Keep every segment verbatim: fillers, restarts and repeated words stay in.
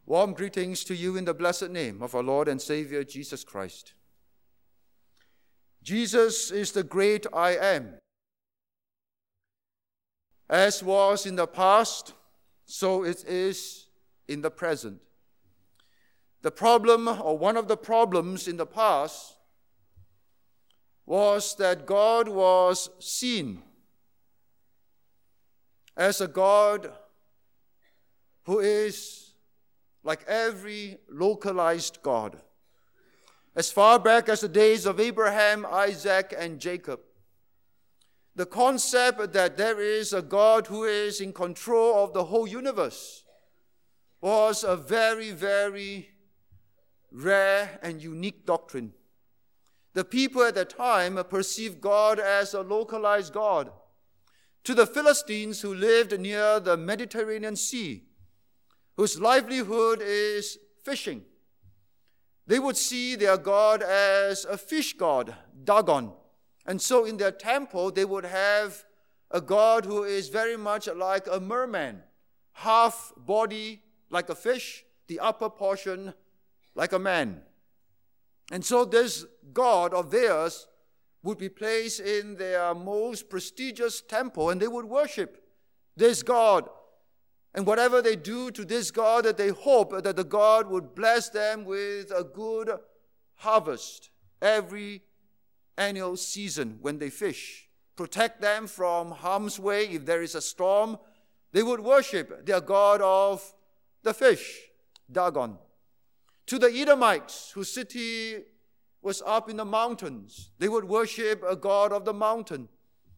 Warm greetings to you in the blessed name of our Lord and Savior, Jesus Christ. Jesus is the great I am. As was in the past, so it is in the present. The problem, or one of the problems in the past, was that God was seen as a God who is like every localized God. As far back as the days of Abraham, Isaac, and Jacob, the concept that there is a God who is in control of the whole universe was a very, very rare and unique doctrine. The people at that time perceived God as a localized God. To the Philistines who lived near the Mediterranean Sea, whose livelihood is fishing, they would see their God as a fish god, Dagon. And so in their temple, they would have a God who is very much like a merman, half body like a fish, the upper portion like a man. And so this God of theirs would be placed in their most prestigious temple, and they would worship this God. And whatever they do to this God, that they hope that the God would bless them with a good harvest every annual season when they fish, protect them from harm's way if there is a storm. They would worship their God of the fish, Dagon. To the Edomites, whose city was up in the mountains, they would worship a God of the mountain.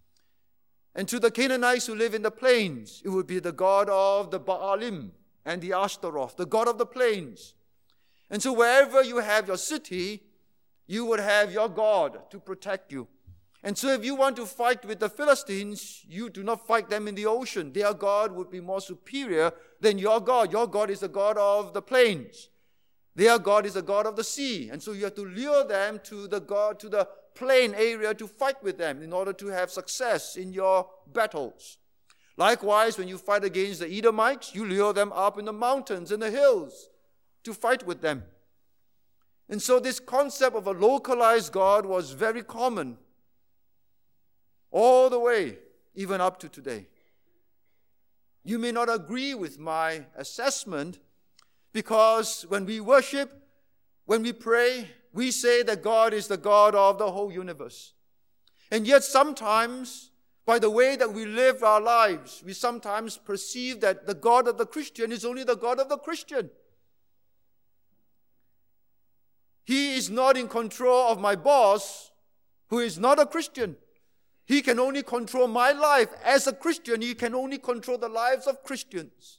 And to the Canaanites who live in the plains, it would be the God of the Baalim and the Ashtaroth, the God of the plains. And so wherever you have your city, you would have your God to protect you. And so if you want to fight with the Philistines, you do not fight them in the ocean. Their God would be more superior than your God. Your God is the God of the plains. Their God is the God of the sea. And so you have to lure them to the God, to the plain area to fight with them in order to have success in your battles. Likewise, when you fight against the Edomites, you lure them up in the mountains and the hills to fight with them. And so this concept of a localized God was very common all the way, even up to today. You may not agree with my assessment, because when we worship, when we pray, we say that God is the God of the whole universe. And yet sometimes, by the way that we live our lives, we sometimes perceive that the God of the Christian is only the God of the Christian. He is not in control of my boss, who is not a Christian. He can only control my life. As a Christian, he can only control the lives of Christians.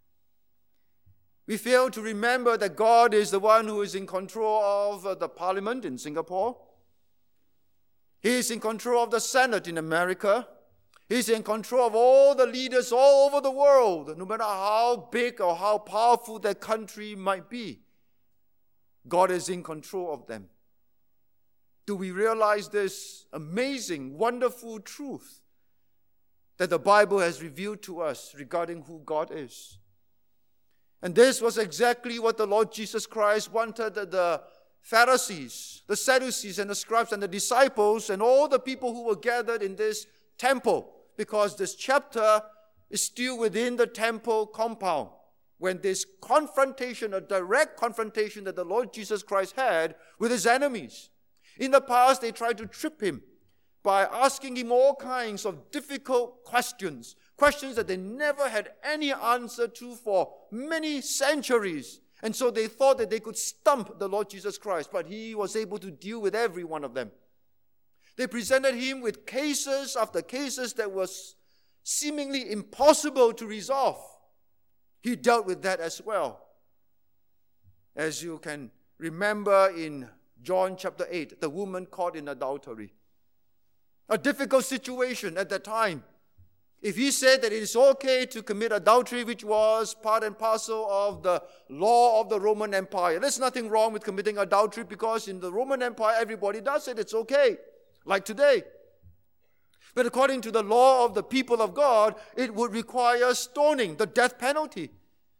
We fail to remember that God is the one who is in control of uh, the parliament in Singapore. He is in control of the Senate in America. He is in control of all the leaders all over the world, no matter how big or how powerful their country might be. God is in control of them. Do we realize this amazing, wonderful truth that the Bible has revealed to us regarding who God is? And this was exactly what the Lord Jesus Christ wanted the Pharisees, the Sadducees, and the scribes, and the disciples, and all the people who were gathered in this temple, because this chapter is still within the temple compound, when this confrontation, a direct confrontation that the Lord Jesus Christ had with his enemies. In the past, they tried to trip him by asking him all kinds of difficult questions, questions that they never had any answer to for many centuries. And so they thought that they could stump the Lord Jesus Christ, but he was able to deal with every one of them. They presented him with cases after cases that was seemingly impossible to resolve. He dealt with that as well. As you can remember in John chapter eight, the woman caught in adultery. A difficult situation at that time. If he said that it is okay to commit adultery, which was part and parcel of the law of the Roman Empire, there's nothing wrong with committing adultery, because in the Roman Empire, everybody does it. It's okay, like today. But according to the law of the people of God, it would require stoning, the death penalty.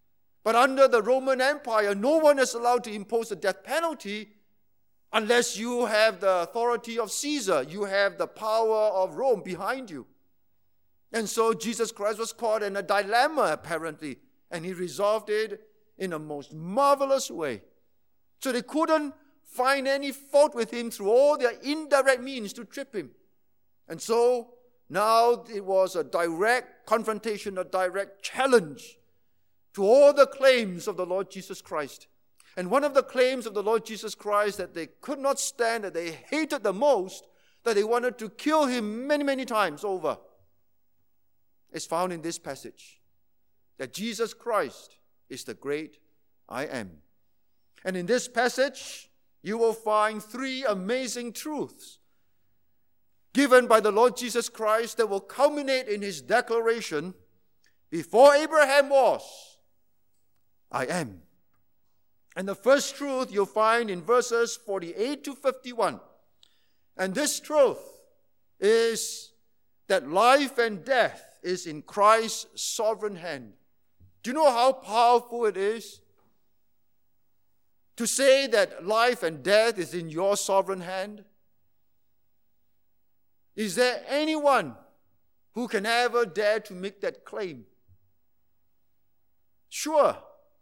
But under the Roman Empire, no one is allowed to impose a death penalty unless you have the authority of Caesar. You have the power of Rome behind you. And so Jesus Christ was caught in a dilemma, apparently, and he resolved it in a most marvelous way. So they couldn't find any fault with him through all their indirect means to trip him. And so now it was a direct confrontation, a direct challenge to all the claims of the Lord Jesus Christ. And one of the claims of the Lord Jesus Christ that they could not stand, that they hated the most, that they wanted to kill him many, many times over, is found in this passage. That Jesus Christ is the great I am. And in this passage, you will find three amazing truths given by the Lord Jesus Christ that will culminate in his declaration, before Abraham was, I am. And the first truth you'll find in verses forty-eight to fifty-one. And this truth is that life and death is in Christ's sovereign hand. Do you know how powerful it is to say that life and death is in your sovereign hand? Is there anyone who can ever dare to make that claim? Sure,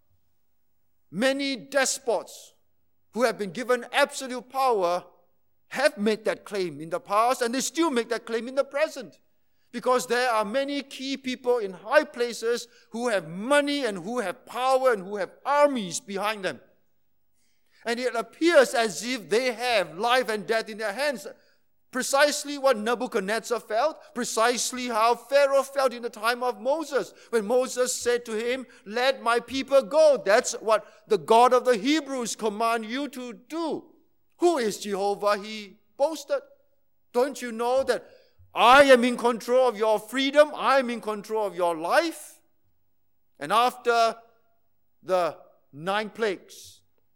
many despots who have been given absolute power have made that claim in the past, and they still make that claim in the present. Because there are many key people in high places who have money and who have power and who have armies behind them. And it appears as if they have life and death in their hands. Precisely what Nebuchadnezzar felt, precisely how Pharaoh felt in the time of Moses. When Moses said to him, let my people go. That's what the God of the Hebrews command you to do. Who is Jehovah? He boasted. Don't you know that I am in control of your freedom? I am in control of your life? And after the nine plagues,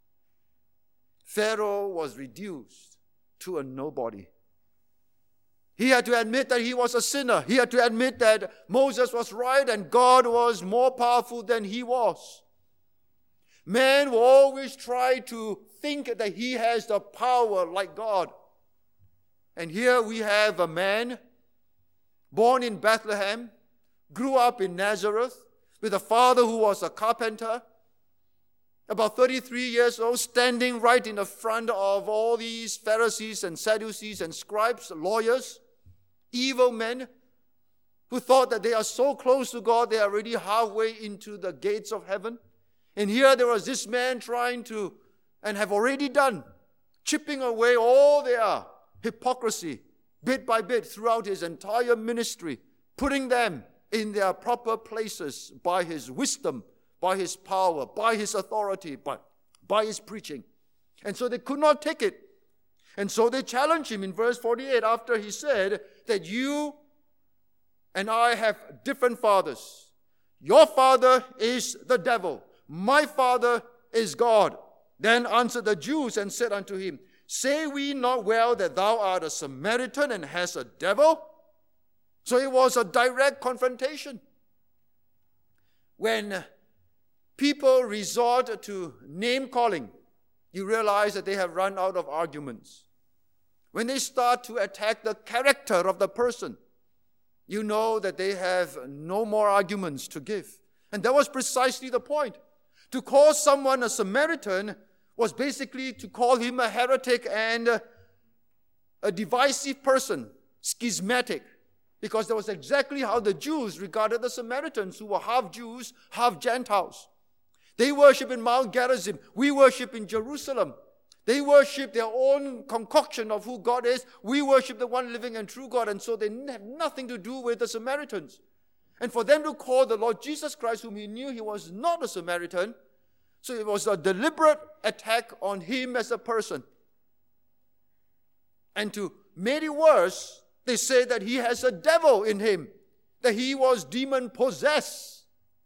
Pharaoh was reduced to a nobody. He had to admit that he was a sinner. He had to admit that Moses was right and God was more powerful than he was. Man will always try to think that he has the power like God. And here we have a man born in Bethlehem, grew up in Nazareth, with a father who was a carpenter, about thirty-three years old, standing right in the front of all these Pharisees and Sadducees and scribes, lawyers, evil men who thought that they are so close to God, they are already halfway into the gates of heaven. And here there was this man trying to, and have already done, chipping away all their hypocrisy, bit by bit throughout his entire ministry, putting them in their proper places by his wisdom, by his power, by his authority, by, by his preaching. And so they could not take it. And so they challenged him in verse forty-eight after he said that you and I have different fathers. Your father is the devil. My father is God. Then answered the Jews and said unto him, say we not well that thou art a Samaritan and hast a devil? So it was a direct confrontation. When people resort to name-calling, you realize that they have run out of arguments. When they start to attack the character of the person, you know that they have no more arguments to give. And that was precisely the point. To call someone a Samaritan was basically to call him a heretic and a, a divisive person, schismatic, because that was exactly how the Jews regarded the Samaritans, who were half Jews, half Gentiles. They worship in Mount Gerizim. We worship in Jerusalem. They worship their own concoction of who God is. We worship the one living and true God. And so they have nothing to do with the Samaritans. And for them to call the Lord Jesus Christ, whom he knew he was not a Samaritan, so it was a deliberate attack on him as a person. And to make it worse, they say that he has a devil in him, that he was demon-possessed.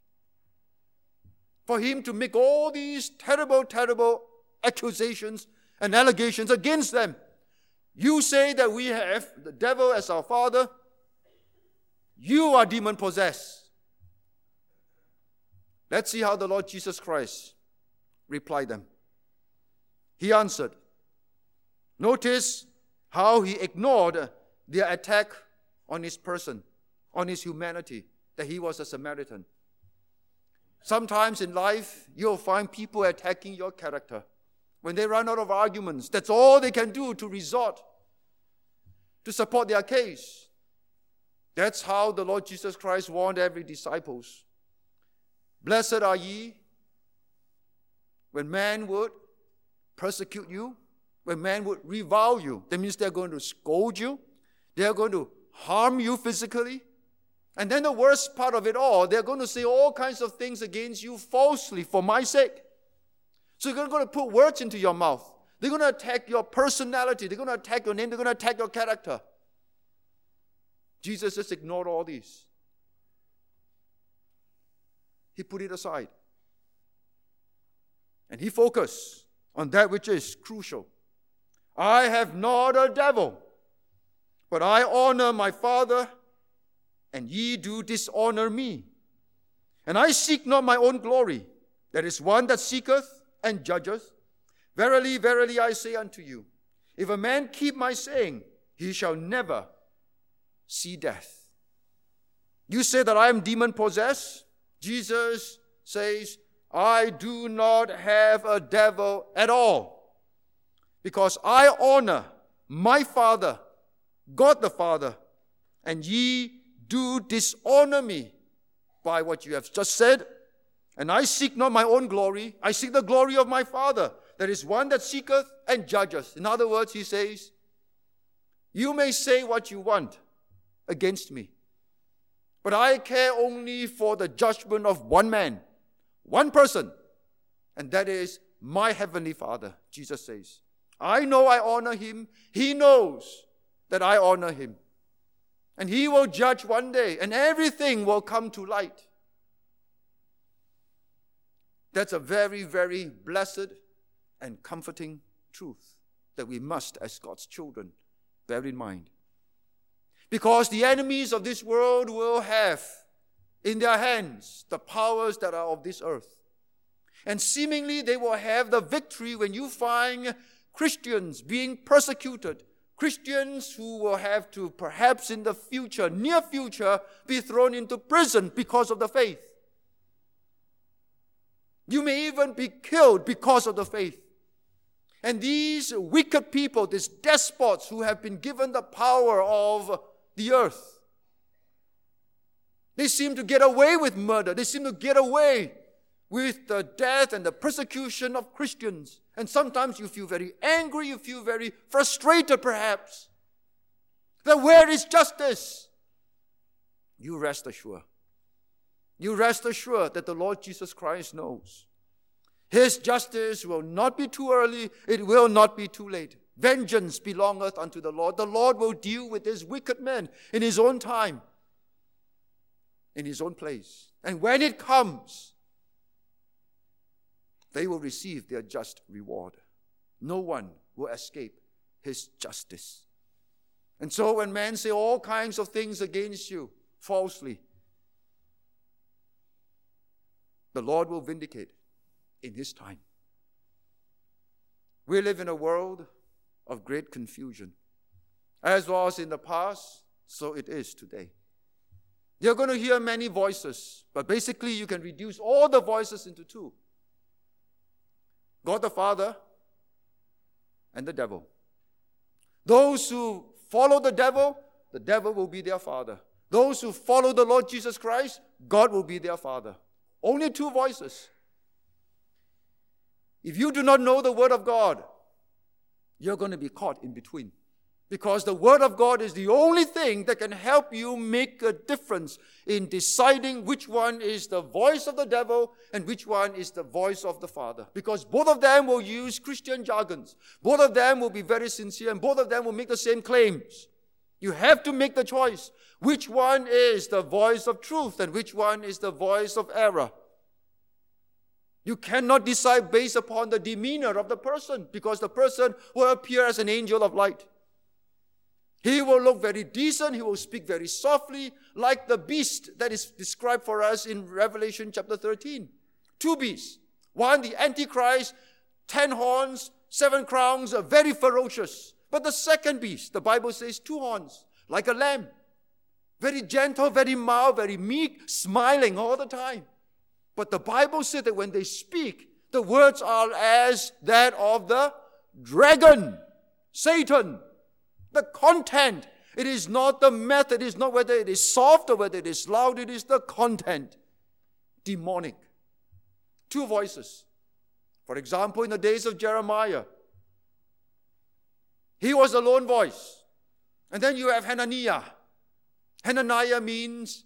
For him to make all these terrible, terrible accusations and allegations against them. You say that we have the devil as our father. You are demon-possessed. Let's see how the Lord Jesus Christ replied them. He answered. Notice how he ignored their attack on his person, on his humanity, that he was a Samaritan. Sometimes in life, you'll find people attacking your character. When they run out of arguments, that's all they can do to resort to support their case. That's how the Lord Jesus Christ warned every disciples. Blessed are ye when man would persecute you, when man would revile you. That means they're going to scold you. They're going to harm you physically. And then the worst part of it all, they're going to say all kinds of things against you falsely for my sake. So they're going to put words into your mouth. They're going to attack your personality. They're going to attack your name. They're going to attack your character. Jesus just ignored all these. He put it aside. And he focused on that which is crucial. I have not a devil, but I honor my Father, and ye do dishonor me. And I seek not my own glory. There is one that seeketh and judgeth. Verily, verily, I say unto you, if a man keep my saying, he shall never see death. You say that I am demon-possessed? Jesus says, I do not have a devil at all, because I honor my Father, God the Father, and ye do dishonor me by what you have just said. And I seek not my own glory, I seek the glory of my Father. There is one that seeketh and judgeth. In other words, he says, you may say what you want against me, but I care only for the judgment of one man, one person, and that is my Heavenly Father, Jesus says. I know I honor him. He knows that I honor him. And he will judge one day, and everything will come to light. That's a very, very blessed and comforting truth that we must, as God's children, bear in mind. Because the enemies of this world will have in their hands the powers that are of this earth. And seemingly they will have the victory when you find Christians being persecuted. Christians who will have to, perhaps in the future, near future, be thrown into prison because of the faith. You may even be killed because of the faith. And these wicked people, these despots who have been given the power of the earth, they seem to get away with murder. They seem to get away with the death and the persecution of Christians. And sometimes you feel very angry, you feel very frustrated perhaps. That where is justice? You rest assured. You rest assured that the Lord Jesus Christ knows. His justice will not be too early, it will not be too late. Vengeance belongeth unto the Lord. The Lord will deal with his wicked men in his own time, in his own place. And when it comes, they will receive their just reward. No one will escape his justice. And so when men say all kinds of things against you falsely, the Lord will vindicate in his time. We live in a world of great confusion. As was in the past, so it is today. You're going to hear many voices, but basically you can reduce all the voices into two. God the Father and the devil. Those who follow the devil, the devil will be their father. Those who follow the Lord Jesus Christ, God will be their Father. Only two voices. If you do not know the Word of God, you're going to be caught in between. Because the Word of God is the only thing that can help you make a difference in deciding which one is the voice of the devil and which one is the voice of the Father. Because both of them will use Christian jargons. Both of them will be very sincere and both of them will make the same claims. You have to make the choice. Which one is the voice of truth and which one is the voice of error? You cannot decide based upon the demeanor of the person, because the person will appear as an angel of light. He will look very decent. He will speak very softly, like the beast that is described for us in Revelation chapter thirteen. Two beasts. One, the Antichrist, ten horns, seven crowns, are very ferocious. But the second beast, the Bible says, two horns, like a lamb. Very gentle, very mild, very meek, smiling all the time. But the Bible said that when they speak, the words are as that of the dragon, Satan. The content. It is not the method. It is not whether it is soft or whether it is loud. It is the content. Demonic. Two voices. For example, in the days of Jeremiah, he was a lone voice. And then you have Hananiah. Hananiah means,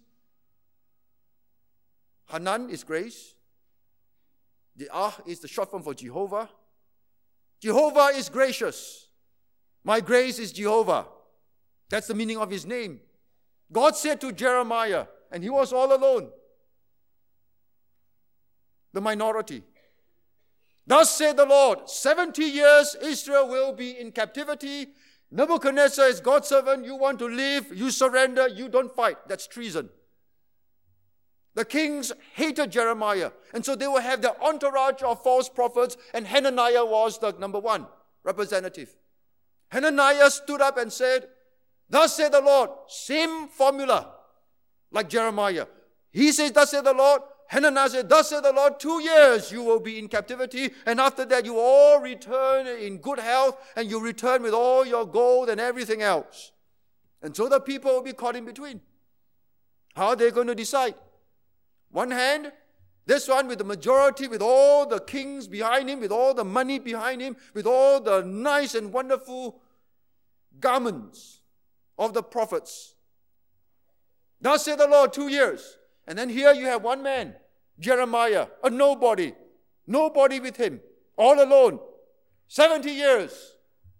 Hanan is grace. The Ah is the short form for Jehovah. Jehovah is gracious. My grace is Jehovah. That's the meaning of his name. God said to Jeremiah, and he was all alone, the minority. Thus said the Lord, seventy years Israel will be in captivity. Nebuchadnezzar is God's servant. You want to live, you surrender, you don't fight. That's treason. The kings hated Jeremiah, and so they will have their entourage of false prophets, and Hananiah was the number one representative. Hananiah stood up and said, thus said the Lord, same formula like Jeremiah. He says, thus said the Lord. Hananiah said, thus said the Lord, two years you will be in captivity, and after that you all return in good health, and you return with all your gold and everything else. And so the people will be caught in between. How are they going to decide? One hand, this one with the majority, with all the kings behind him, with all the money behind him, with all the nice and wonderful garments of the prophets. Thus said the Lord, two years. And then here you have one man, Jeremiah, a nobody, nobody with him, all alone, seventy years.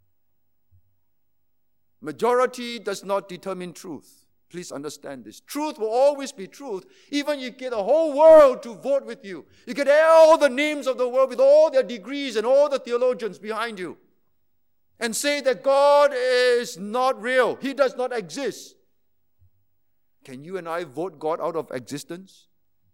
Majority does not determine truth. Please understand this. Truth will always be truth. Even you get the whole world to vote with you. You get all the names of the world with all their degrees and all the theologians behind you. And say that God is not real. He does not exist. Can you and I vote God out of existence?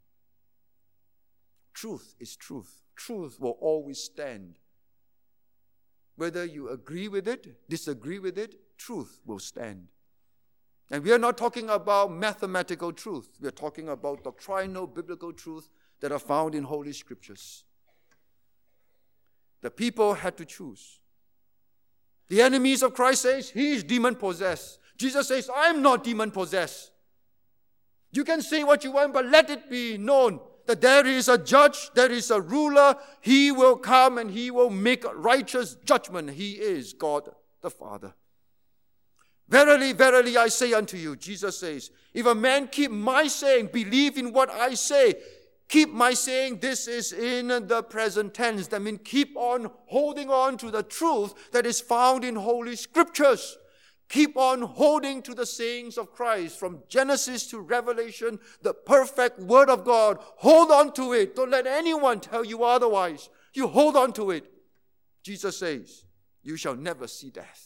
Truth is truth. Truth will always stand. Whether you agree with it, disagree with it, truth will stand. And we are not talking about mathematical truth. We are talking about doctrinal biblical truth that are found in Holy Scriptures. The people had to choose. The enemies of Christ says, he is demon-possessed. Jesus says, I am not demon-possessed. You can say what you want, but let it be known that there is a judge, there is a ruler. He will come and he will make righteous judgment. He is God the Father. Verily, verily, I say unto you, Jesus says, if a man keep my saying, believe in what I say, keep my saying, this is in the present tense. That means keep on holding on to the truth that is found in Holy Scriptures. Keep on holding to the sayings of Christ from Genesis to Revelation, the perfect Word of God. Hold on to it. Don't let anyone tell you otherwise. You hold on to it. Jesus says, you shall never see death.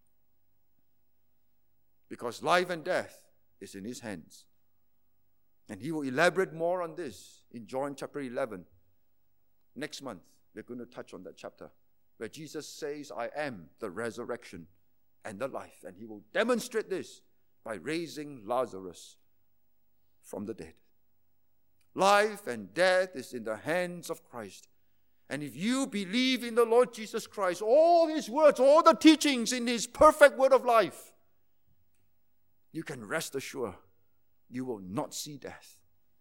Because life and death is in his hands. And he will elaborate more on this in John chapter eleven. Next month, we're going to touch on that chapter where Jesus says, I am the resurrection and the life. And he will demonstrate this by raising Lazarus from the dead. Life and death is in the hands of Christ. And if you believe in the Lord Jesus Christ, all his words, all the teachings in his perfect word of life, you can rest assured you will not see death.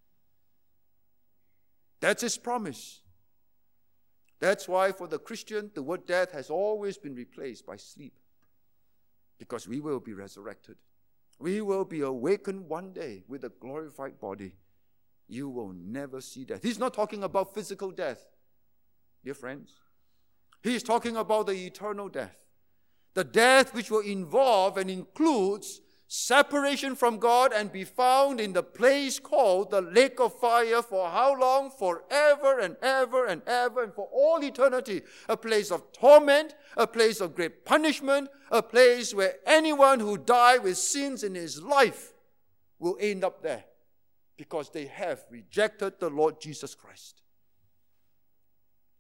That's his promise. That's why for the Christian, the word death has always been replaced by sleep. Because we will be resurrected. We will be awakened one day with a glorified body. You will never see death. He's not talking about physical death, dear friends. He's talking about the eternal death. The death which will involve and includes separation from God and be found in the place called the lake of fire for how long? Forever and ever and ever and for all eternity. A place of torment, a place of great punishment, a place where anyone who died with sins in his life will end up there because they have rejected the Lord Jesus Christ.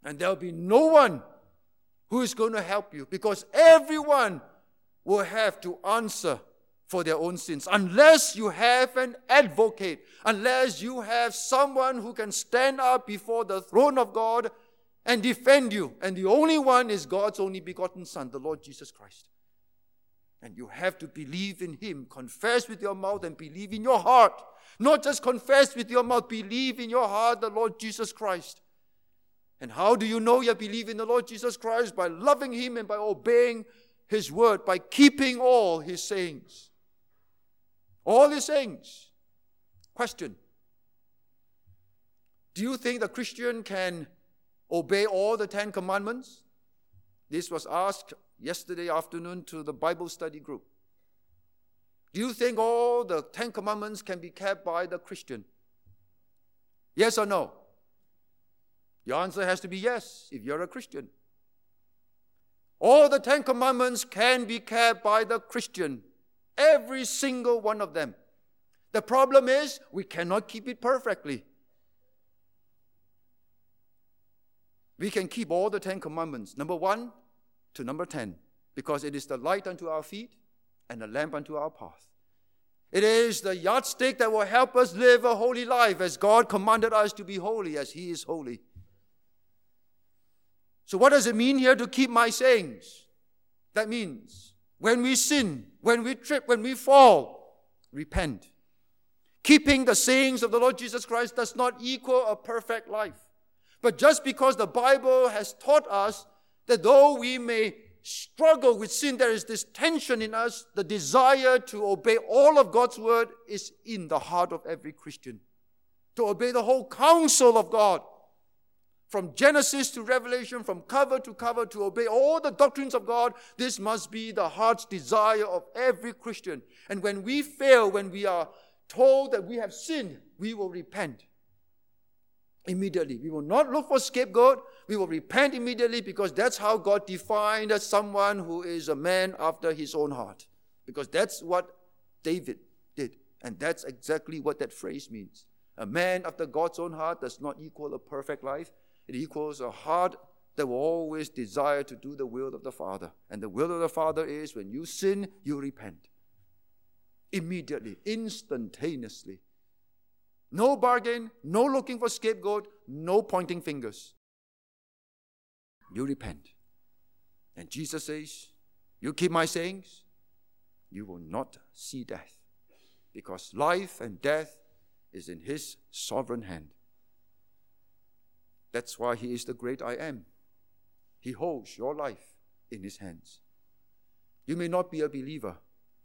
And there'll be no one who is going to help you, because everyone will have to answer for their own sins. Unless you have an advocate, unless you have someone who can stand up before the throne of God and defend you. And the only one is God's only begotten Son, the Lord Jesus Christ. And you have to believe in Him, confess with your mouth and believe in your heart. Not just confess with your mouth, believe in your heart the Lord Jesus Christ. And how do you know you believe in the Lord Jesus Christ? By loving Him and by obeying His word, by keeping all His sayings. All His sayings. Question. Do you think the Christian can obey all the Ten Commandments? This was asked yesterday afternoon to the Bible study group. Do you think all the Ten Commandments can be kept by the Christian? Yes or no? Your answer has to be yes if you're a Christian. All the Ten Commandments can be kept by the Christian. Every single one of them. The problem is we cannot keep it perfectly. We can keep all the Ten Commandments, number one to number ten, because it is the light unto our feet and the lamp unto our path. It is the yardstick that will help us live a holy life as God commanded us to be holy as He is holy. So what does it mean here to keep my sayings? That means when we sin, when we trip, when we fall, repent. Keeping the sayings of the Lord Jesus Christ does not equal a perfect life. But just because the Bible has taught us that though we may struggle with sin, there is this tension in us, the desire to obey all of God's word is in the heart of every Christian. To obey the whole counsel of God. From Genesis to Revelation, from cover to cover, to obey all the doctrines of God, this must be the heart's desire of every Christian. And when we fail, when we are told that we have sinned, we will repent immediately. We will not look for scapegoat. We will repent immediately, because that's how God defined as someone who is a man after His own heart. Because that's what David did. And that's exactly what that phrase means. A man after God's own heart does not equal a perfect life. It equals a heart that will always desire to do the will of the Father. And the will of the Father is when you sin, you repent. Immediately, instantaneously. No bargain, no looking for scapegoat, no pointing fingers. You repent. And Jesus says, you keep my sayings, you will not see death. Because life and death is in His sovereign hand. That's why He is the great I am. He holds your life in His hands. You may not be a believer,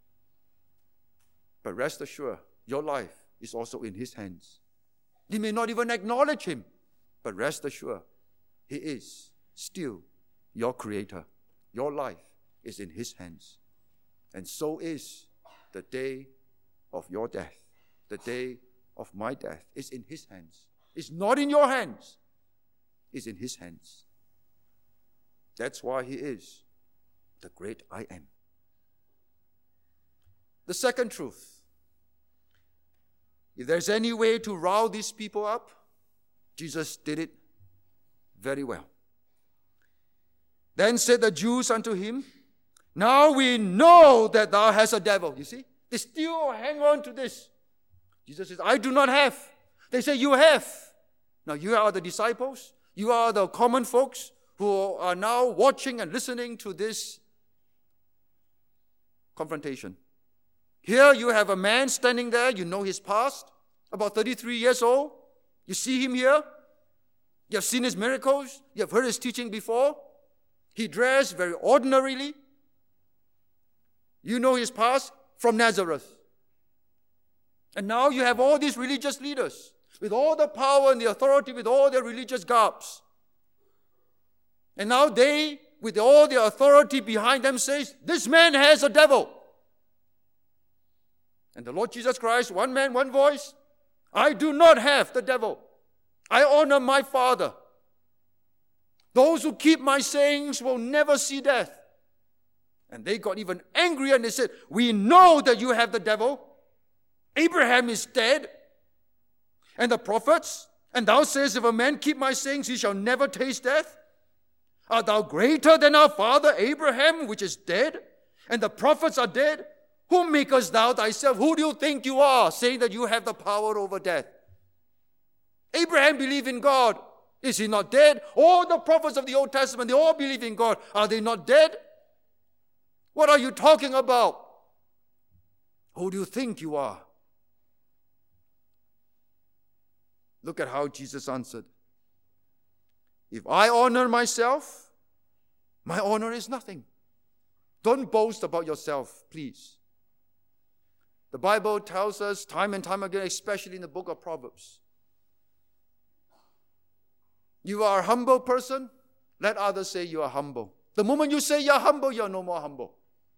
but rest assured, your life is also in His hands. You may not even acknowledge Him, but rest assured, He is still your Creator. Your life is in His hands. And so is the day of your death. The day of my death is in His hands. It's not in your hands. Is in His hands. That's why He is the great I am. The second truth. If there's any way to rile these people up, Jesus did it very well. Then said the Jews unto Him, now we know that thou hast a devil. You see? They still hang on to this. Jesus says, I do not have. They say, you have. Now you are the disciples. You are the common folks who are now watching and listening to this confrontation. Here you have a man standing there. You know his past, about thirty-three years old. You see him here. You have seen his miracles. You have heard his teaching before. He dressed very ordinarily. You know his past from Nazareth. And now you have all these religious leaders with all the power and the authority, with all their religious garbs. And now they, with all the authority behind them, says, this man has a devil. And the Lord Jesus Christ, one man, one voice, I do not have the devil. I honor my Father. Those who keep my sayings will never see death. And they got even angry and they said, we know that you have the devil. Abraham is dead. And the prophets And thou sayest, if a man keep my sayings, he shall never taste death. Art thou greater than our father Abraham, which is dead? And the prophets are dead? Whom makest thou thyself? Who do you think you are, saying that you have the power over death? Abraham believed in God. Is he not dead? All the prophets of the Old Testament, they all believe in God. Are they not dead? What are you talking about? Who do you think you are? Look at how Jesus answered. If I honor myself, my honor is nothing. Don't boast about yourself, please. The Bible tells us time and time again, especially in the book of Proverbs, you are a humble person, let others say you are humble. The moment you say you're humble, you're no more humble.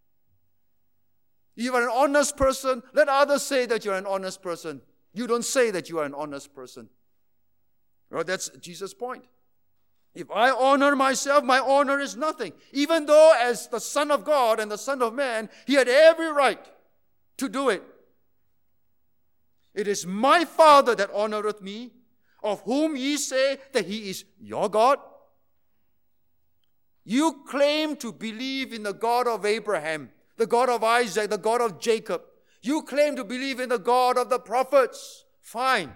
You are an honest person, let others say that you're an honest person. You don't say that you are an honest person. Well, that's Jesus' point. If I honor myself, my honor is nothing. Even though as the Son of God and the Son of Man, he had every right to do it. It is my Father that honoreth me, of whom ye say that he is your God. You claim to believe in the God of Abraham, the God of Isaac, the God of Jacob. You claim to believe in the God of the prophets. Fine.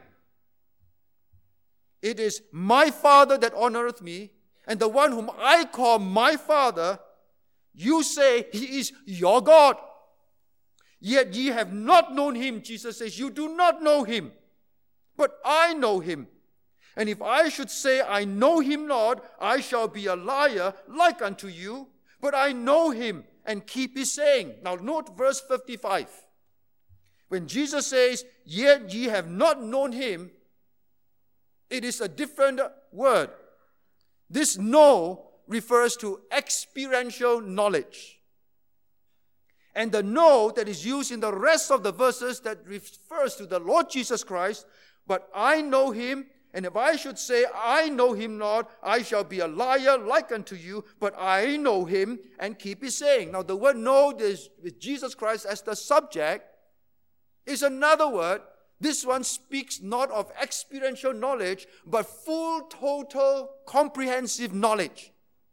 It is my Father that honoreth me, and the one whom I call my Father, you say he is your God. Yet ye have not known him, Jesus says. You do not know him, but I know him. And if I should say I know him not, I shall be a liar like unto you, but I know him and keep his saying. Now note verse fifty-five. When Jesus says, yet ye have not known him, it is a different word. This know refers to experiential knowledge. And the know that is used in the rest of the verses that refers to the Lord Jesus Christ, but I know him, and if I should say I know him not, I shall be a liar like unto you, but I know him and keep his saying. Now the word know is with Jesus Christ as the subject is another word. This one speaks not of experiential knowledge, but full, total, comprehensive knowledge.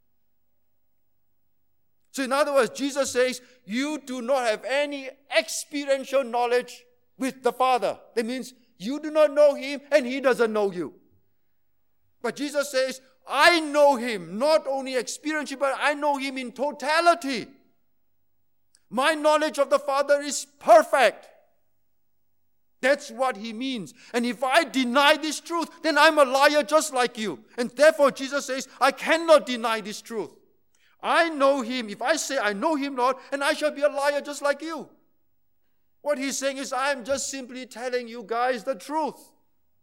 So in other words, Jesus says, you do not have any experiential knowledge with the Father. That means you do not know him and he doesn't know you. But Jesus says, I know him, not only experientially, but I know him in totality. My knowledge of the Father is perfect. That's what he means. And if I deny this truth, then I'm a liar just like you. And therefore, Jesus says, I cannot deny this truth. I know him. If I say I know him not, and I shall be a liar just like you. What he's saying is, I'm just simply telling you guys the truth.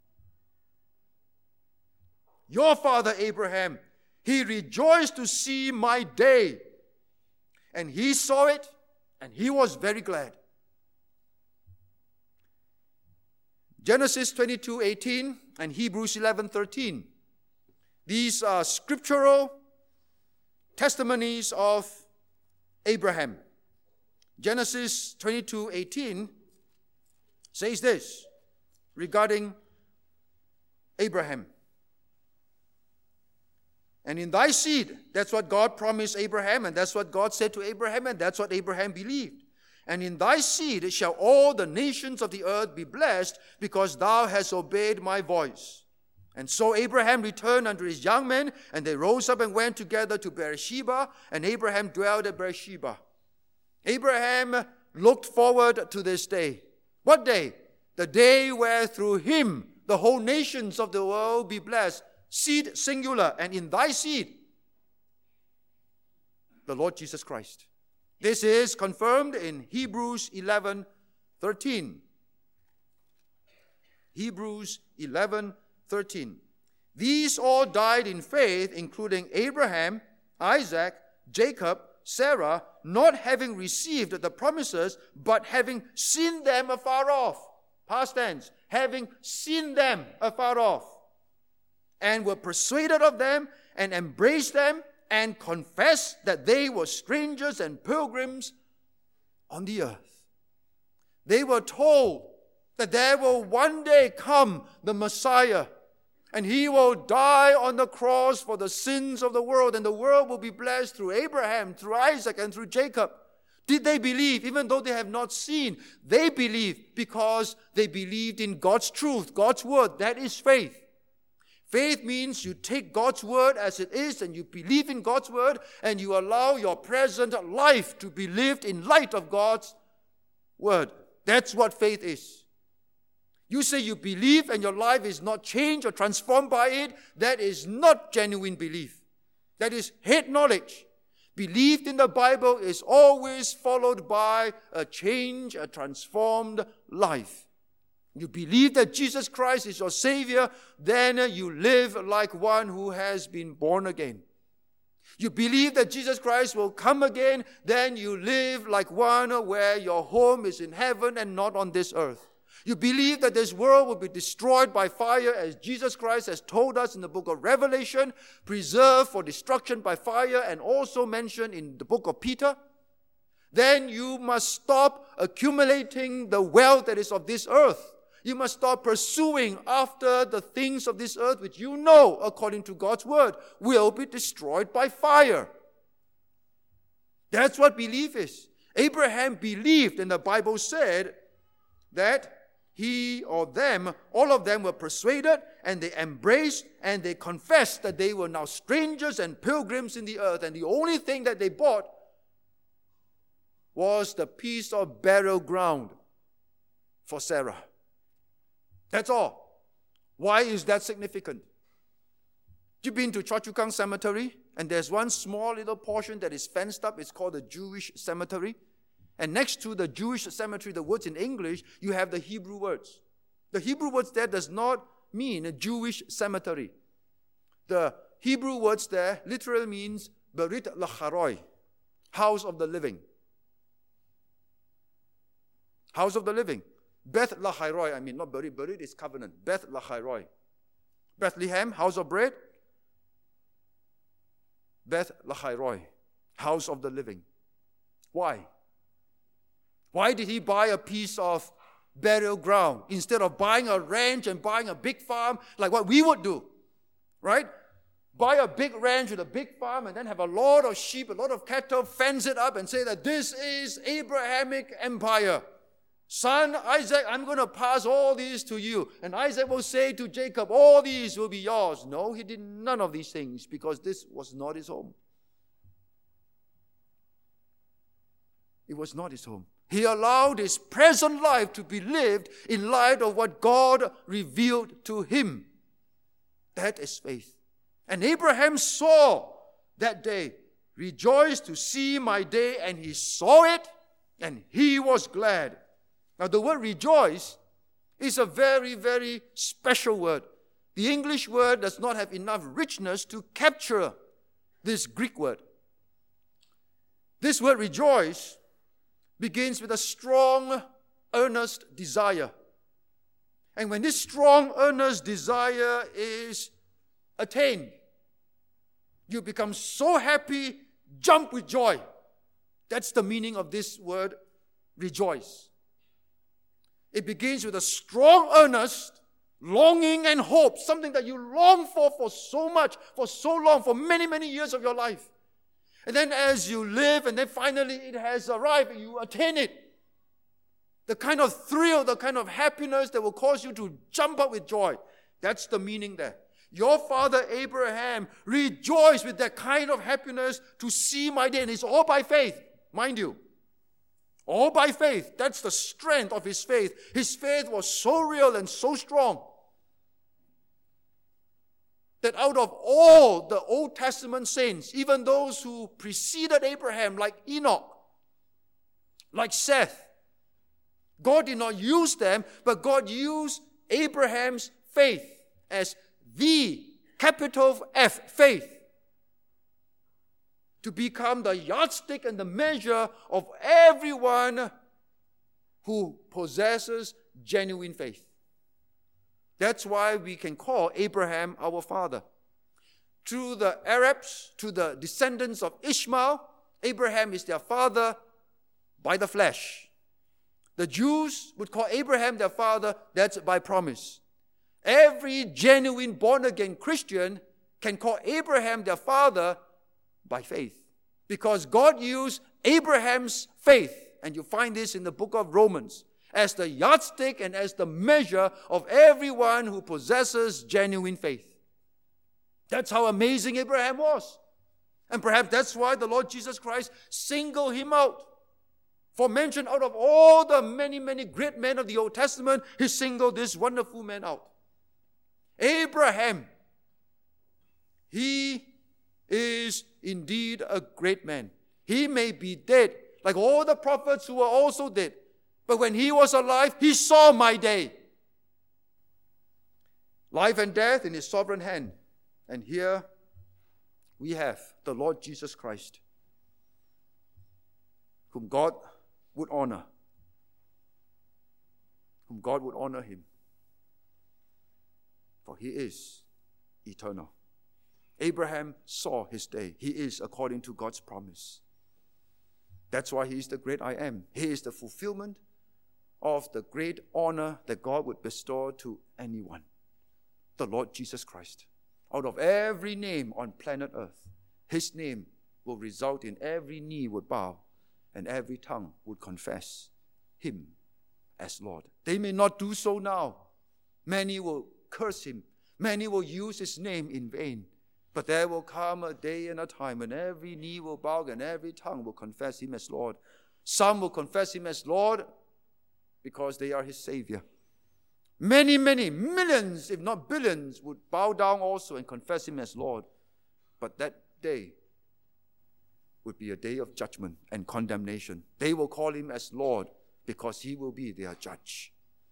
Your father Abraham, he rejoiced to see my day. And he saw it, and he was very glad. Genesis twenty-two eighteen and Hebrews eleven thirteen. These are scriptural testimonies of Abraham. Genesis twenty-two eighteen says this regarding Abraham. And in thy seed, that's what God promised Abraham, and that's what God said to Abraham, and that's what Abraham believed. And in thy seed shall all the nations of the earth be blessed, because thou hast obeyed my voice. And so Abraham returned unto his young men, and they rose up and went together to Beersheba, and Abraham dwelled at Beersheba. Abraham looked forward to this day. What day? The day where through him the whole nations of the world be blessed. Seed singular, and in thy seed, the Lord Jesus Christ. This is confirmed in Hebrews eleven thirteen. Hebrews eleven thirteen. These all died in faith, including Abraham, Isaac, Jacob, Sarah, not having received the promises, but having seen them afar off. Past tense, having seen them afar off, and were persuaded of them, and embraced them, and confessed that they were strangers and pilgrims on the earth. They were told that there will one day come the Messiah, And he will die on the cross for the sins of the world, and the world will be blessed through Abraham, through Isaac, and through Jacob. Did they believe? Even though they have not seen, they believed because they believed in God's truth, God's word. That is faith. Faith means you take God's word as it is, and you believe in God's word, and you allow your present life to be lived in light of God's word. That's what faith is. You say you believe and your life is not changed or transformed by it, that is not genuine belief. That is head knowledge. Belief in the Bible is always followed by a change, a transformed life. You believe that Jesus Christ is your Savior, then you live like one who has been born again. You believe that Jesus Christ will come again, then you live like one where your home is in heaven and not on this earth. You believe that this world will be destroyed by fire, as Jesus Christ has told us in the book of Revelation, preserved for destruction by fire, and also mentioned in the book of Peter. Then you must stop accumulating the wealth that is of this earth. You must stop pursuing after the things of this earth, which you know, according to God's word, will be destroyed by fire. That's what belief is. Abraham believed, and the Bible said that he or them, all of them were persuaded, and they embraced, and they confessed that they were now strangers and pilgrims in the earth, and the only thing that they bought was the piece of burial ground for Sarah. That's all. Why is that significant? You've been to Choa Chu Kang Cemetery, and there's one small little portion that is fenced up. It's called the Jewish Cemetery. And next to the Jewish cemetery, the words in English, you have the Hebrew words. The Hebrew words there does not mean a Jewish cemetery. The Hebrew words there literally means Berit Lacharoi, house of the living. House of the living. Beth Lacharoi, I mean, not Berit. Berit is covenant. Beth Lacharoi. Bethlehem, house of bread. Beth Lacharoi, house of the living. Why? Why did he buy a piece of burial ground instead of buying a ranch and buying a big farm like what we would do? Right? Buy a big ranch with a big farm and then have a lot of sheep, a lot of cattle, fence it up and say that this is Abrahamic empire. Son, Isaac, I'm going to pass all these to you. And Isaac will say to Jacob, all these will be yours. No, he did none of these things because this was not his home. It was not his home. He allowed his present life to be lived in light of what God revealed to him. That is faith. And Abraham saw that day, rejoiced to see my day, and he saw it, and he was glad. Now the word rejoice is a very, very special word. The English word does not have enough richness to capture this Greek word. This word rejoice begins with a strong, earnest desire. And when this strong, earnest desire is attained, you become so happy, jump with joy. That's the meaning of this word, rejoice. It begins with a strong, earnest longing and hope, something that you long for for so much, for so long, for many, many years of your life. And then as you live, and then finally it has arrived, and you attain it. The kind of thrill, the kind of happiness that will cause you to jump up with joy. That's the meaning there. Your father Abraham rejoiced with that kind of happiness to see my day. And it's all by faith, mind you. All by faith. That's the strength of his faith. His faith was so real and so strong that out of all the Old Testament saints, even those who preceded Abraham, like Enoch, like Seth, God did not use them, but God used Abraham's faith as the capital F, faith, to become the yardstick and the measure of everyone who possesses genuine faith. That's why we can call Abraham our father. To the Arabs, to the descendants of Ishmael, Abraham is their father by the flesh. The Jews would call Abraham their father, that's by promise. every genuine born-again Christian can call Abraham their father by faith. Because God used Abraham's faith, and you find this in the book of Romans, as the yardstick and as the measure of everyone who possesses genuine faith. That's how amazing Abraham was. And perhaps that's why the Lord Jesus Christ singled him out. For mention out of all the many, many great men of the Old Testament, he singled this wonderful man out. Abraham, he is indeed a great man. He may be dead, like all the prophets who were also dead. But when he was alive, he saw my day. Life and death in his sovereign hand. And here we have the Lord Jesus Christ, whom God would honor. Whom God would honor him. For he is eternal. Abraham saw his day. He is according to God's promise. That's why he is the great I am. He is the fulfillment of the great honor that God would bestow to anyone. The Lord Jesus Christ. Out of every name on planet Earth, his name will result in every knee would bow and every tongue would confess him as Lord. They may not do so now. Many will curse him. Many will use his name in vain. But there will come a day and a time when every knee will bow and every tongue will confess him as Lord. Some will confess him as Lord because they are his Savior. Many, many, millions, if not billions, would bow down also and confess him as Lord. But that day would be a day of judgment and condemnation. They will call him as Lord because he will be their judge.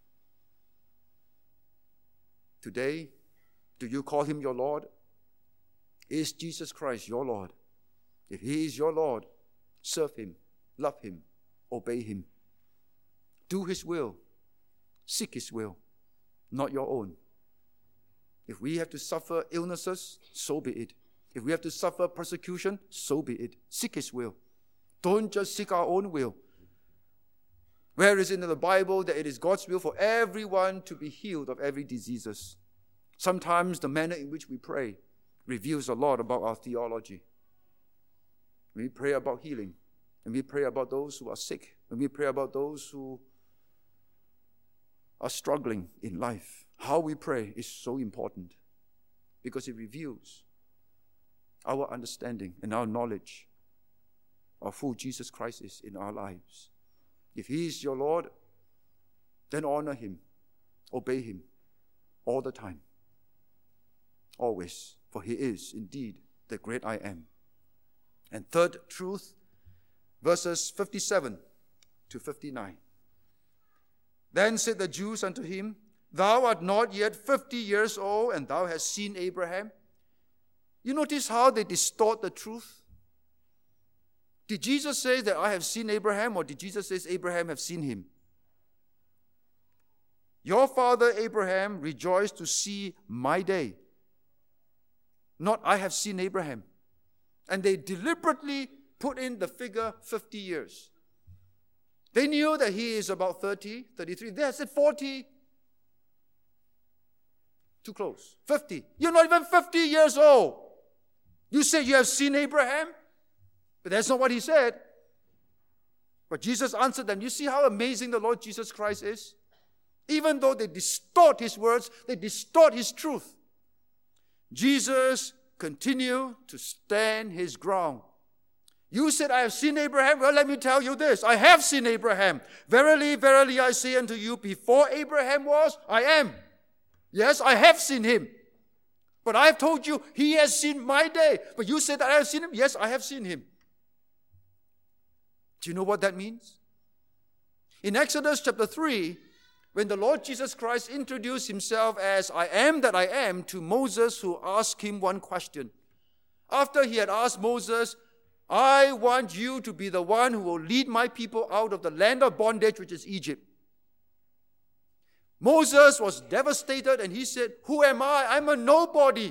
Today, do you call him your Lord? Is Jesus Christ your Lord? If he is your Lord, serve him, love him, obey him. Do his will, seek his will, not your own. If we have to suffer illnesses, so be it. If we have to suffer persecution, so be it. Seek his will. Don't just seek our own will. Where is it in the Bible that it is God's will for everyone to be healed of every diseases? Sometimes the manner in which we pray reveals a lot about our theology. We pray about healing, and we pray about those who are sick, and we pray about those who are struggling in life. How we pray is so important because it reveals our understanding and our knowledge of who Jesus Christ is in our lives. If he is your Lord, then honor him, obey him all the time, always, for he is indeed the great I am. And third truth, verses fifty-seven to fifty-nine. Then said the Jews unto him, Thou art not yet fifty years old, and thou hast seen Abraham. You notice how they distort the truth? Did Jesus say that I have seen Abraham, or did Jesus say Abraham have seen him? Your father Abraham rejoiced to see my day. Not I have seen Abraham. And they deliberately put in the figure fifty years. They knew that he is about thirty, thirty-three. They said forty. Too close. fifty. You're not even fifty years old. You say you have seen Abraham? But that's not what he said. But Jesus answered them. You see how amazing the Lord Jesus Christ is? Even though they distort his words, they distort his truth. Jesus continued to stand his ground. You said, I have seen Abraham. Well, let me tell you this. I have seen Abraham. Verily, verily, I say unto you, before Abraham was, I am. Yes, I have seen him. But I have told you, he has seen my day. But you said that I have seen him. Yes, I have seen him. Do you know what that means? In Exodus chapter three, when the Lord Jesus Christ introduced himself as I am that I am to Moses, who asked him one question. After he had asked Moses, I want you to be the one who will lead my people out of the land of bondage, which is Egypt. Moses was devastated and he said, who am I? I'm a nobody.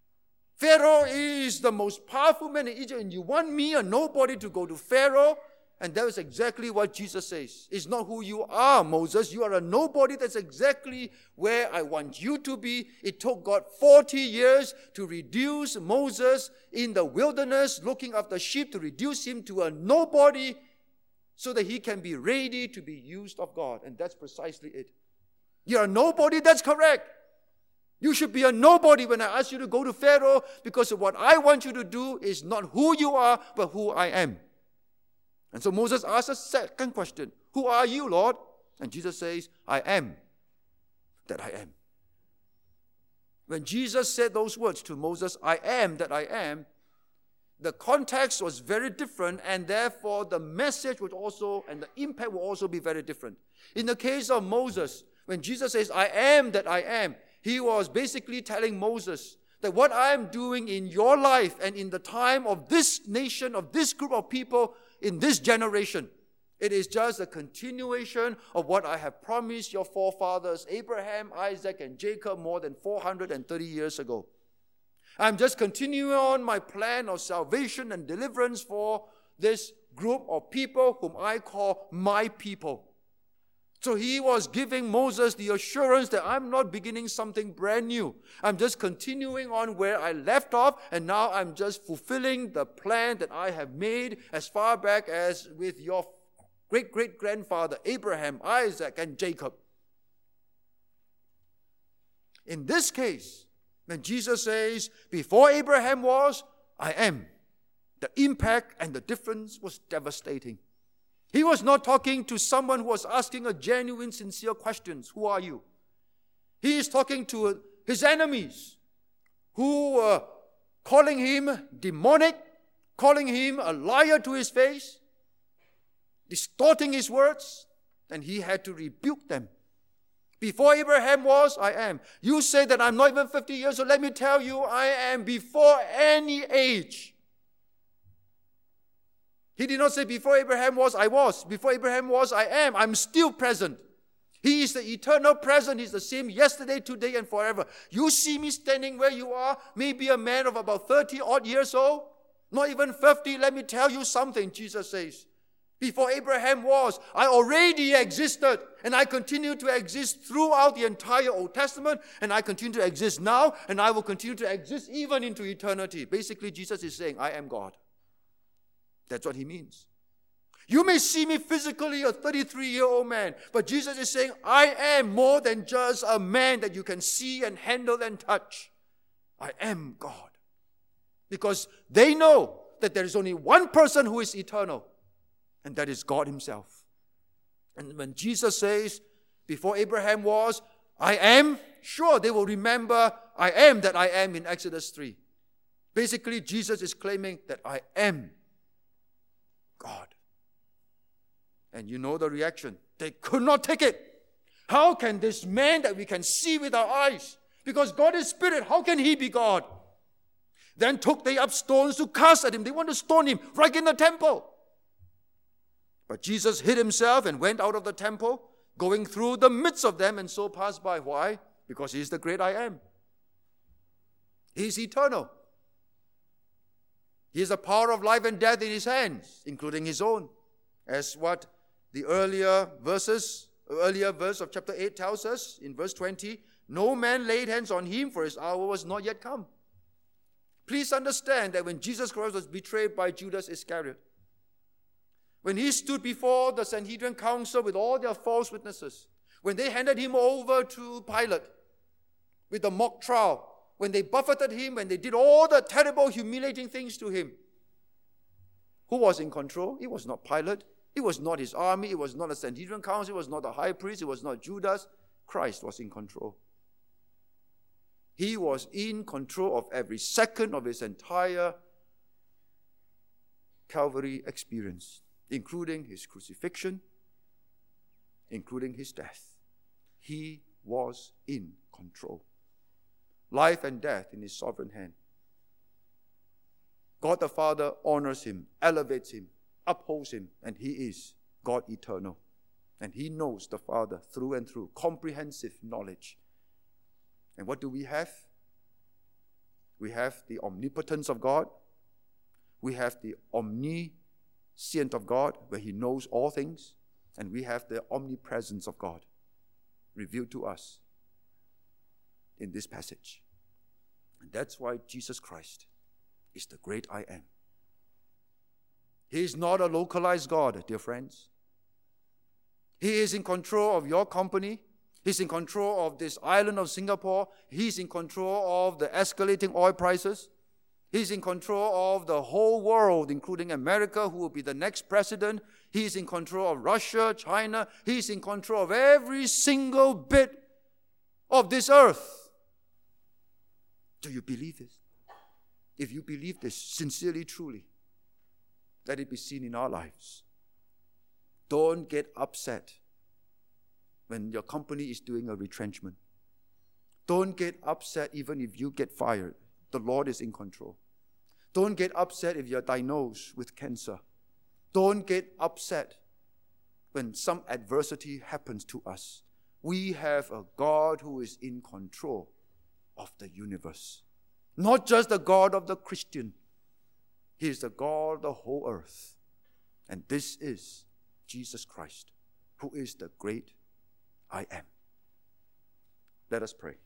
Pharaoh is the most powerful man in Egypt, and you want me, a nobody, to go to Pharaoh And that is exactly what Jesus says. It's not who you are, Moses. You are a nobody. That's exactly where I want you to be. It took God forty years to reduce Moses in the wilderness, looking after sheep, to reduce him to a nobody so that he can be ready to be used of God. And that's precisely it. You're a nobody, that's correct. You should be a nobody when I ask you to go to Pharaoh, because what I want you to do is not who you are, but who I am. And so Moses asks a second question. Who are you, Lord? And Jesus says, I am that I am. When Jesus said those words to Moses, I am that I am, the context was very different, and therefore the message would also, and the impact will also be very different. In the case of Moses, when Jesus says, I am that I am, he was basically telling Moses that what I am doing in your life and in the time of this nation, of this group of people, in this generation, it is just a continuation of what I have promised your forefathers, Abraham, Isaac, and Jacob, more than four hundred thirty years ago. I'm just continuing on my plan of salvation and deliverance for this group of people whom I call my people. So he was giving Moses the assurance that I'm not beginning something brand new. I'm just continuing on where I left off, and now I'm just fulfilling the plan that I have made as far back as with your great-great-grandfather Abraham, Isaac, and Jacob. In this case, when Jesus says, before Abraham was, I am, the impact and the difference was devastating. He was not talking to someone who was asking a genuine, sincere question. Who are you? He is talking to his enemies who were calling him demonic, calling him a liar to his face, distorting his words, and he had to rebuke them. Before Abraham was, I am. You say that I'm not even fifty years old. Let me tell you, I am before any age. He did not say before Abraham was, I was. Before Abraham was, I am. I'm still present. He is the eternal present. He's the same yesterday, today, and forever. You see me standing where you are, maybe a man of about thirty odd years old, not even fifty. Let me tell you something, Jesus says. Before Abraham was, I already existed, and I continue to exist throughout the entire Old Testament, and I continue to exist now, and I will continue to exist even into eternity. Basically, Jesus is saying, I am God. That's what he means. You may see me physically a thirty-three-year-old man, but Jesus is saying, I am more than just a man that you can see and handle and touch. I am God. Because they know that there is only one person who is eternal, and that is God himself. And when Jesus says, before Abraham was, I am, sure, they will remember, I am that I am in Exodus three. Basically, Jesus is claiming that I am God. And you know the reaction. They could not take it. How can this man that we can see with our eyes, because God is spirit, how can he be God? Then took they up stones to cast at him. They want to stone him right in the temple. But Jesus hid himself and went out of the temple, going through the midst of them, and so passed by. Why? Because he is the great I am. He is eternal. He has the power of life and death in his hands, including his own. As what the earlier verses, earlier verse of chapter eight tells us in verse twenty, no man laid hands on him, for his hour was not yet come. Please understand that when Jesus Christ was betrayed by Judas Iscariot, when he stood before the Sanhedrin council with all their false witnesses, when they handed him over to Pilate with the mock trial, when they buffeted him, when they did all the terrible, humiliating things to him, who was in control? It was not Pilate. It was not his army. It was not the Sanhedrin council. It was not the high priest. It was not Judas. Christ was in control. He was in control of every second of his entire Calvary experience, including his crucifixion, including his death. He was in control. Life and death in his sovereign hand. God the Father honors him, elevates him, upholds him, and he is God eternal. And he knows the Father through and through, comprehensive knowledge. And what do we have? We have the omnipotence of God. We have the omniscience omniscient of God, where he knows all things, and we have the omnipresence of God revealed to us in this passage. And that's why Jesus Christ is the great I am. He is not a localized God, dear friends. He is in control of your company. He's in control of this island of Singapore. He's in control of the escalating oil prices. He's in control of the whole world, including America, who will be the next president. He's in control of Russia, China. He's in control of every single bit of this earth. Do you believe this? If you believe this sincerely, truly, let it be seen in our lives. Don't get upset when your company is doing a retrenchment. Don't get upset even if you get fired. The Lord is in control. Don't get upset if you're diagnosed with cancer. Don't get upset when some adversity happens to us. We have a God who is in control of the universe. Not just the God of the Christian. He is the God of the whole earth. And this is Jesus Christ, who is the great I am. Let us pray.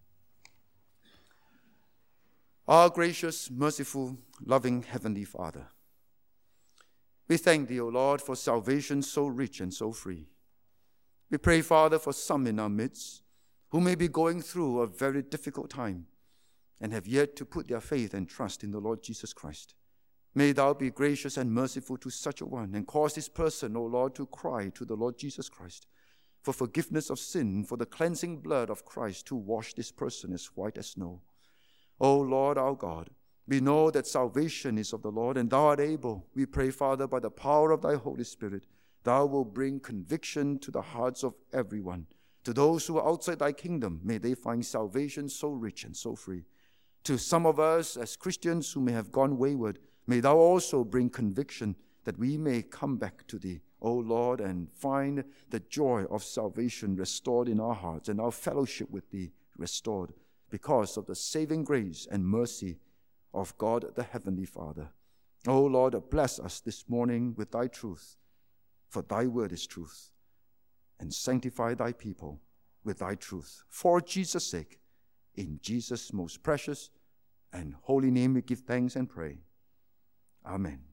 Our gracious, merciful, loving Heavenly Father, we thank Thee, O Lord, for salvation so rich and so free. We pray, Father, for some in our midst who may be going through a very difficult time and have yet to put their faith and trust in the Lord Jesus Christ. May Thou be gracious and merciful to such a one and cause this person, O Lord, to cry to the Lord Jesus Christ for forgiveness of sin, for the cleansing blood of Christ to wash this person as white as snow. O Lord our God, we know that salvation is of the Lord, and Thou art able. We pray, Father, by the power of Thy Holy Spirit, Thou will bring conviction to the hearts of everyone. To those who are outside Thy kingdom, may they find salvation so rich and so free. To some of us as Christians who may have gone wayward, may Thou also bring conviction that we may come back to Thee, O Lord, and find the joy of salvation restored in our hearts and our fellowship with Thee restored because of the saving grace and mercy of God the Heavenly Father. O Lord, bless us this morning with Thy truth, for Thy word is truth, and sanctify Thy people with Thy truth. For Jesus' sake, in Jesus' most precious and holy name we give thanks and pray. Amen.